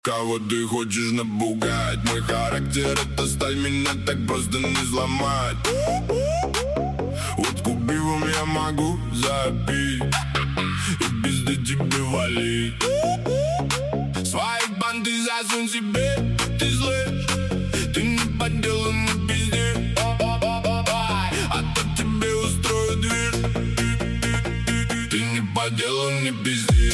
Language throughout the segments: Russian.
Кого ты хочешь напугать? Мой характер — это сталь, меня так просто не взломать. Вот купивом я могу запить и пизды тебе валить. Свои банды засунь себе, ты слышь? Ты не по делу, не пизди, а то тебе устрою движ. Ты не по делу, не пизди.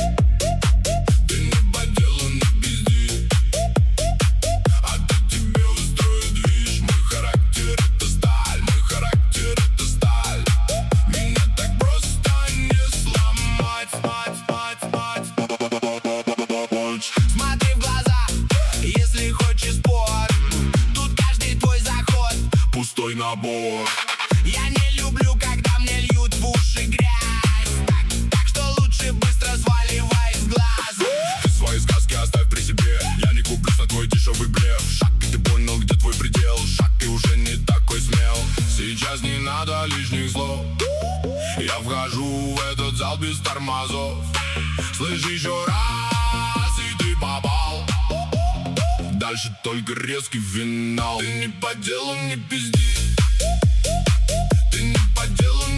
Смотри в глаза, если хочешь спор. Тут каждый твой заход пустой набор. Я не люблю, когда мне льют в уши грязь. Так что лучше быстро сваливай с глаз. Ты свои сказки оставь при себе. Я не куплюсь на твой дешевый блеф. Шаг, и ты понял, где твой предел. Шаг, и уже не такой смел. Сейчас не надо лишних слов. Я вхожу в этот зал без тормозов. Слышь, еще раз, и ты попал. Дальше только резкий финал. Ты не по делу, не пизди. Ты не по делу,